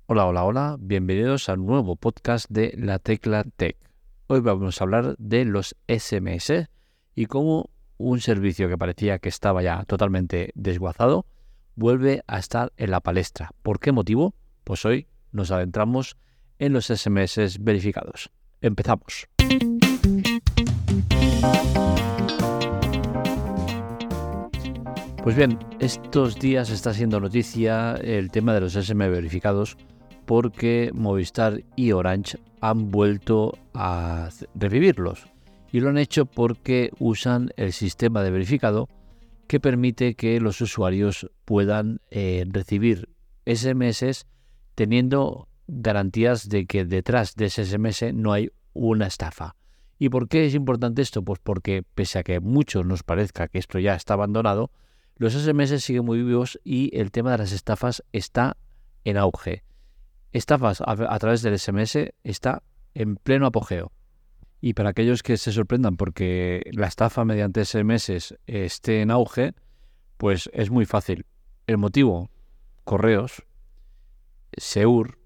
Hola, hola, hola, bienvenidos al nuevo podcast de La Tecla Tech. Hoy vamos a hablar de los SMS y cómo un servicio que parecía que estaba ya totalmente desguazado vuelve a estar en la palestra. ¿Por qué motivo? Pues hoy nos adentramos en los SMS verificados. Empezamos. Pues bien, estos días está siendo noticia el tema de los SMS verificados porque Movistar y Orange han vuelto a revivirlos y lo han hecho porque usan el sistema de verificado que permite que los usuarios puedan recibir SMS teniendo garantías de que detrás de ese SMS no hay una estafa. ¿Y por qué es importante esto? Pues porque pese a que a muchos nos parezca que esto ya está abandonado, los SMS siguen muy vivos y el tema de las estafas está en auge. Estafas a través del SMS está en pleno apogeo. Y para aquellos que se sorprendan porque la estafa mediante SMS esté en auge, pues es muy fácil. El motivo, correos, Seur,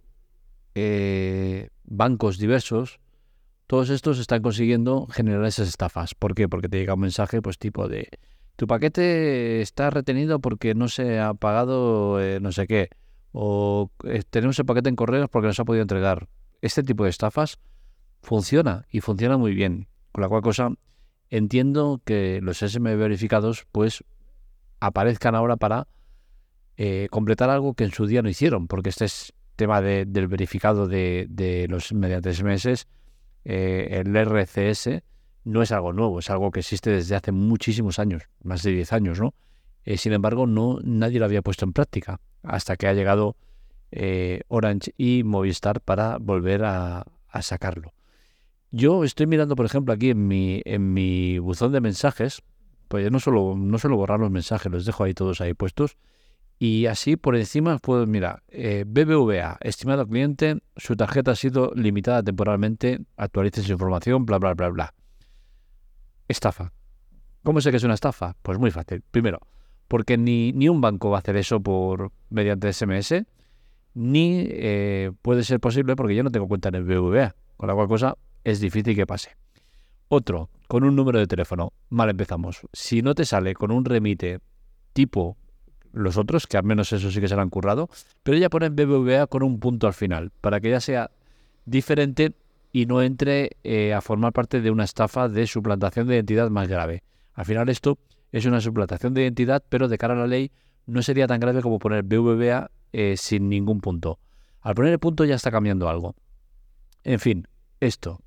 bancos diversos, todos estos están consiguiendo generar esas estafas. ¿Por qué? Porque te llega un mensaje pues tipo de tu paquete está retenido porque no se ha pagado no sé qué, o tenemos el paquete en correos porque no se ha podido entregar. Este tipo de estafas funciona y funciona muy bien. Con la cual cosa entiendo que los SM verificados pues aparezcan ahora para completar algo que en su día no hicieron, porque este es tema del verificado de los mediante SMS. El RCS no es algo nuevo, es algo que existe desde hace muchísimos años, más de 10 años, ¿no? Sin embargo, nadie lo había puesto en práctica hasta que ha llegado Orange y Movistar para volver a sacarlo. Yo estoy mirando, por ejemplo, aquí en mi buzón de mensajes, pues yo no suelo borrar los mensajes, los dejo ahí todos ahí puestos. Y así por encima puedo mirar, BBVA, estimado cliente, su tarjeta ha sido limitada temporalmente, actualice su información, bla, bla, bla, bla. Estafa. ¿Cómo sé que es una estafa? Pues muy fácil. Primero, porque ni un banco va a hacer eso mediante SMS, ni puede ser posible porque yo no tengo cuenta en el BBVA, con la cual cosa es difícil que pase. Otro, con un número de teléfono. Mal empezamos. Si no te sale con un remite tipo los otros, que al menos eso sí que se lo han currado, pero ya ponen BBVA con un punto al final, para que ya sea diferente y no entre a formar parte de una estafa de suplantación de identidad más grave. Al final esto es una suplantación de identidad, pero de cara a la ley no sería tan grave como poner BBVA sin ningún punto. Al poner el punto ya está cambiando algo. En fin, esto.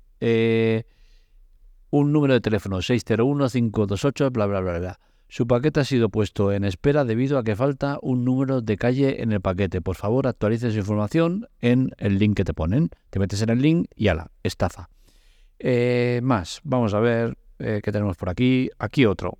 Un número de teléfono 601-528, bla, bla, bla, bla. Su paquete ha sido puesto en espera debido a que falta un número de calle en el paquete. Por favor, actualice su información en el link que te ponen. Te metes en el link y ala, estafa. Más, vamos a ver qué tenemos por aquí. Aquí otro.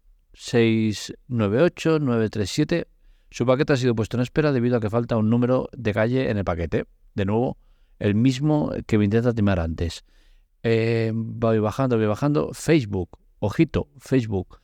698-937. Su paquete ha sido puesto en espera debido a que falta un número de calle en el paquete. De nuevo, el mismo que me intenta timar antes. Voy bajando. Facebook, ojito, Facebook.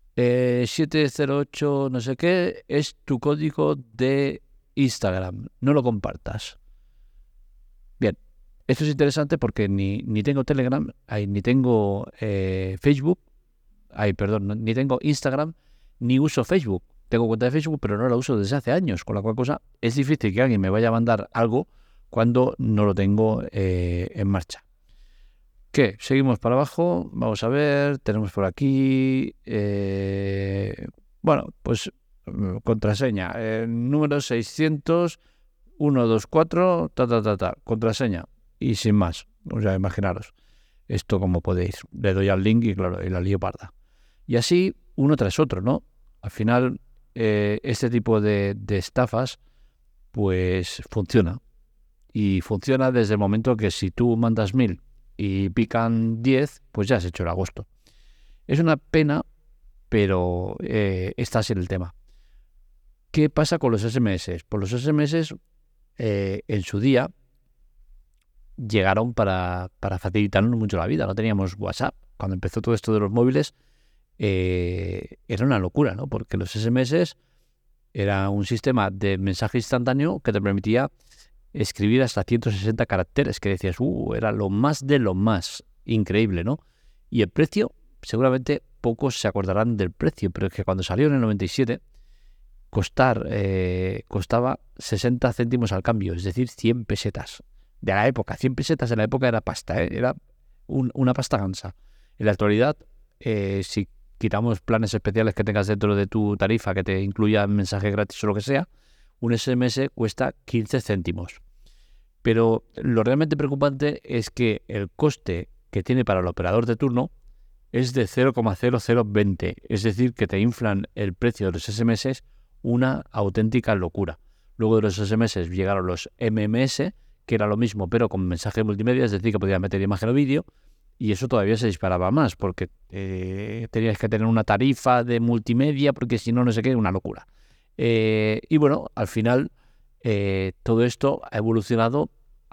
708 no sé qué es tu código de Instagram. No lo compartas. Bien, esto es interesante porque ni tengo Telegram, ni tengo Facebook, ni tengo Instagram, ni uso Facebook. Tengo cuenta de Facebook, pero no la uso desde hace años, con la cual cosa es difícil que alguien me vaya a mandar algo cuando no lo tengo en marcha. ¿Qué? Seguimos para abajo. Vamos a ver. Tenemos por aquí. Bueno, pues contraseña. Número 600 124 contraseña. Y sin más. O sea, imaginaros. Esto como podéis. Le doy al link y claro, y la lío parda. Y así, uno tras otro, ¿no? Al final, este tipo de estafas, pues funciona. Y funciona desde el momento que si tú mandas 1000 y pican 10, pues ya has hecho el agosto. Es una pena, pero está así el tema. ¿Qué pasa con los SMS? Pues los SMS en su día llegaron para facilitarnos mucho la vida. No teníamos WhatsApp. Cuando empezó todo esto de los móviles, era una locura, ¿no? Porque los SMS era un sistema de mensaje instantáneo que te permitía escribir hasta 160 caracteres, que decías, era lo más de lo más increíble, ¿no? Y el precio, seguramente pocos se acordarán del precio, pero es que cuando salió en el 97, costaba 60 céntimos al cambio, es decir, 100 pesetas de la época. 100 pesetas en la época era pasta, era una pasta gansa. En la actualidad, si quitamos planes especiales que tengas dentro de tu tarifa, que te incluya mensaje gratis o lo que sea, un SMS cuesta 15 céntimos. Pero lo realmente preocupante es que el coste que tiene para el operador de turno es de 0,0020, es decir, que te inflan el precio de los SMS una auténtica locura. Luego de los SMS llegaron los MMS, que era lo mismo pero con mensaje multimedia, es decir, que podías meter imagen o vídeo, y eso todavía se disparaba más, porque tenías que tener una tarifa de multimedia, porque si no, no sé qué, una locura. Y bueno, al final todo esto ha evolucionado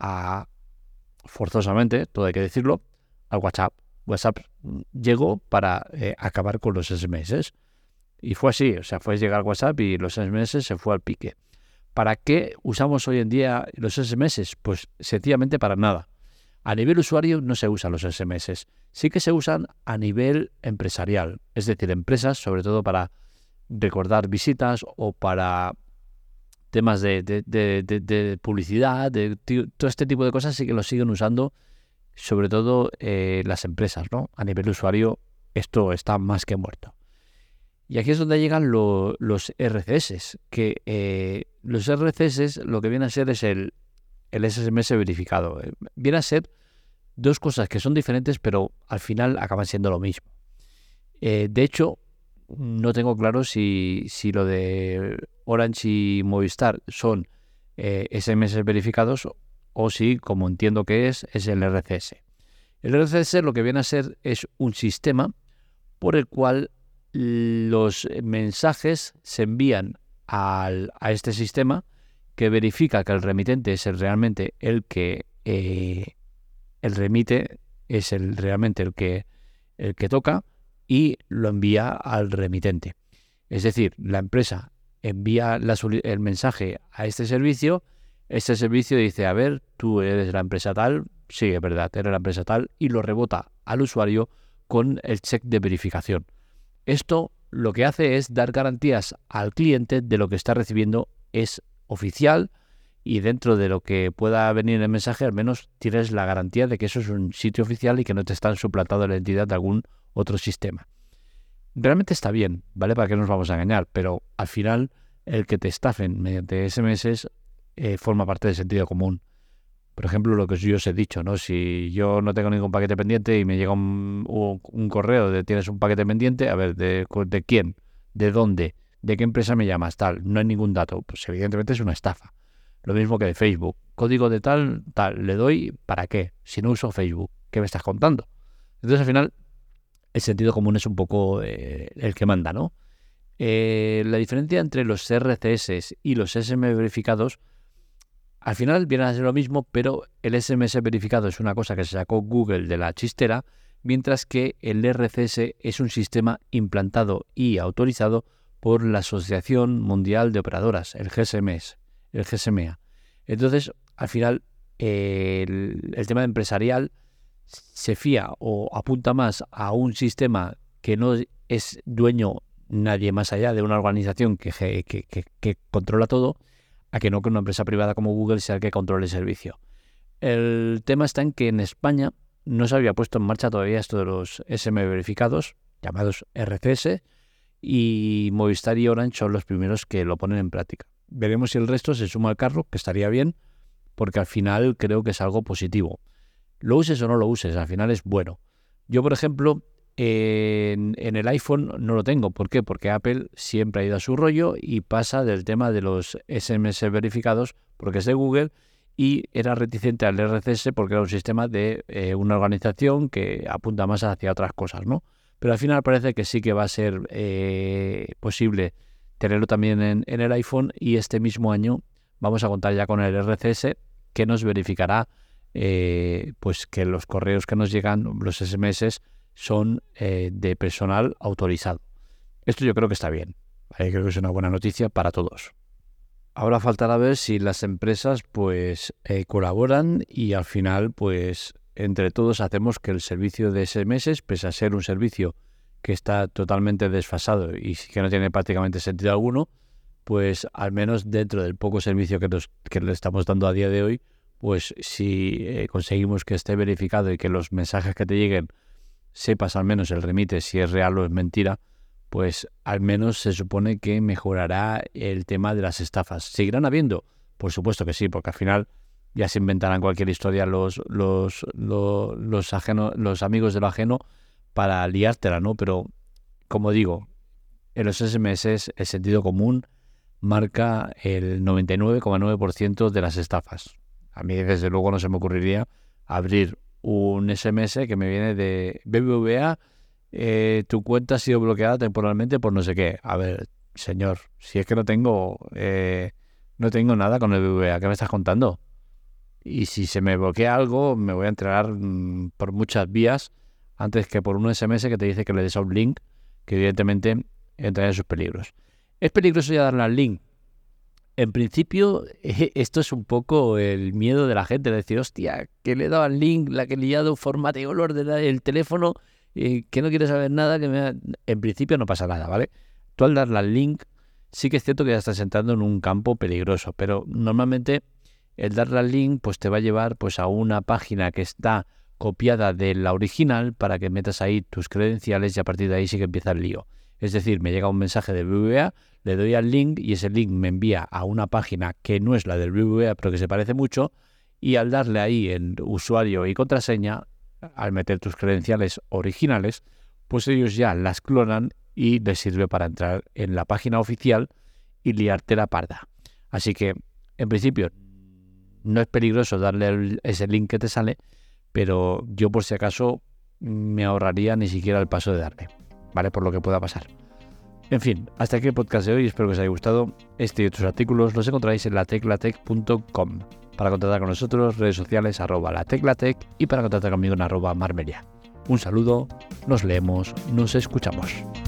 forzosamente, todo hay que decirlo, al WhatsApp. WhatsApp llegó para acabar con los SMS. Y fue así, o sea, fue llegar al WhatsApp y los SMS se fue al pique. ¿Para qué usamos hoy en día los SMS? Pues sencillamente para nada. A nivel usuario no se usan los SMS. Sí que se usan a nivel empresarial. Es decir, empresas, sobre todo para recordar visitas o para temas de publicidad, todo este tipo de cosas sí que lo siguen usando, sobre todo las empresas, ¿no? A nivel usuario esto está más que muerto. Y aquí es donde llegan los RCS, que los RCS lo que viene a ser es el SMS verificado. Viene a ser dos cosas que son diferentes, pero al final acaban siendo lo mismo. De hecho, no tengo claro si lo de Orange y Movistar son SMS verificados o si, como entiendo que es el RCS. El RCS lo que viene a ser es un sistema por el cual los mensajes se envían a este sistema, que verifica que el remitente es realmente el que realmente el que toca, y lo envía al remitente. Es decir, la empresa envía el mensaje a este servicio dice, a ver, tú eres la empresa tal, sí, es verdad, eres la empresa tal, y lo rebota al usuario con el check de verificación. Esto lo que hace es dar garantías al cliente de lo que está recibiendo es oficial, y dentro de lo que pueda venir en el mensaje, al menos tienes la garantía de que eso es un sitio oficial y que no te están suplantando la identidad de algún otro sistema. Realmente está bien, ¿vale? ¿Para qué nos vamos a engañar? Pero al final el que te estafen mediante SMS forma parte del sentido común. Por ejemplo, lo que yo os he dicho, ¿no? Si yo no tengo ningún paquete pendiente y me llega un correo de tienes un paquete pendiente, a ver, ¿de quién? ¿De dónde? ¿De qué empresa me llamas? Tal, no hay ningún dato. Pues evidentemente es una estafa. Lo mismo que de Facebook. Código de tal, le doy, ¿para qué? Si no uso Facebook, ¿qué me estás contando? Entonces al final el sentido común es un poco el que manda, ¿no? La diferencia entre los RCS y los SMS verificados, al final viene a ser lo mismo, pero el SMS verificado es una cosa que se sacó Google de la chistera, mientras que el RCS es un sistema implantado y autorizado por la Asociación Mundial de Operadoras, el GSMA. Entonces, al final, el tema empresarial se fía o apunta más a un sistema que no es dueño nadie más allá de una organización que controla todo, a que no que una empresa privada como Google sea el que controle el servicio. El tema está en que en España no se había puesto en marcha todavía esto de los SMS verificados, llamados RCS, y Movistar y Orange son los primeros que lo ponen en práctica. Veremos si el resto se suma al carro, que estaría bien, porque al final creo que es algo positivo. Lo uses o no lo uses, al final es bueno. Yo, por ejemplo, en el iPhone no lo tengo. ¿Por qué? Porque Apple siempre ha ido a su rollo y pasa del tema de los SMS verificados porque es de Google, y era reticente al RCS porque era un sistema de una organización que apunta más hacia otras cosas, ¿no? Pero al final parece que sí que va a ser posible tenerlo también en el iPhone, y este mismo año vamos a contar ya con el RCS, que nos verificará pues que los correos que nos llegan, los SMS, son de personal autorizado. Esto yo creo que está bien, ¿vale? Creo que es una buena noticia para todos. Ahora faltará ver si las empresas pues colaboran y al final pues entre todos hacemos que el servicio de SMS, pese a ser un servicio que está totalmente desfasado y que no tiene prácticamente sentido alguno, pues al menos dentro del poco servicio que le estamos dando a día de hoy, pues si conseguimos que esté verificado y que los mensajes que te lleguen sepas al menos el remite si es real o es mentira, pues al menos se supone que mejorará el tema de las estafas. ¿Seguirán habiendo? Por supuesto que sí, porque al final ya se inventarán cualquier historia los amigos de lo ajeno para liártela, ¿no? Pero, como digo, en los SMS el sentido común marca el 99,9% de las estafas. A mí, desde luego, no se me ocurriría abrir un SMS que me viene de BBVA. Tu cuenta ha sido bloqueada temporalmente por no sé qué. A ver, señor, si es que no tengo nada con el BBVA, ¿qué me estás contando? Y si se me bloquea algo, me voy a enterar por muchas vías antes que por un SMS que te dice que le des a un link que evidentemente entra en sus peligros. ¿Es peligroso ya darle al link? En principio, esto es un poco el miedo de la gente, de decir, hostia, que le he dado al link, la que he liado, formateo el teléfono, que no quiere saber nada, En principio no pasa nada, ¿vale? Tú al darle al link, sí que es cierto que ya estás entrando en un campo peligroso, pero normalmente el darle al link pues te va a llevar pues a una página que está copiada de la original para que metas ahí tus credenciales y a partir de ahí sí que empieza el lío. Es decir, me llega un mensaje de BBVA, le doy al link y ese link me envía a una página que no es la del BBVA pero que se parece mucho, y al darle ahí en usuario y contraseña, al meter tus credenciales originales, pues ellos ya las clonan y les sirve para entrar en la página oficial y liarte la parda. Así que, en principio, no es peligroso darle ese link que te sale, pero yo por si acaso me ahorraría ni siquiera el paso de darle, ¿vale? Por lo que pueda pasar. En fin, hasta aquí el podcast de hoy, espero que os haya gustado. Este y otros artículos los encontráis en lateclatec.com. Para contactar con nosotros, redes sociales @lateclatec y para contactar conmigo en @marmelia. Un saludo, nos leemos, nos escuchamos.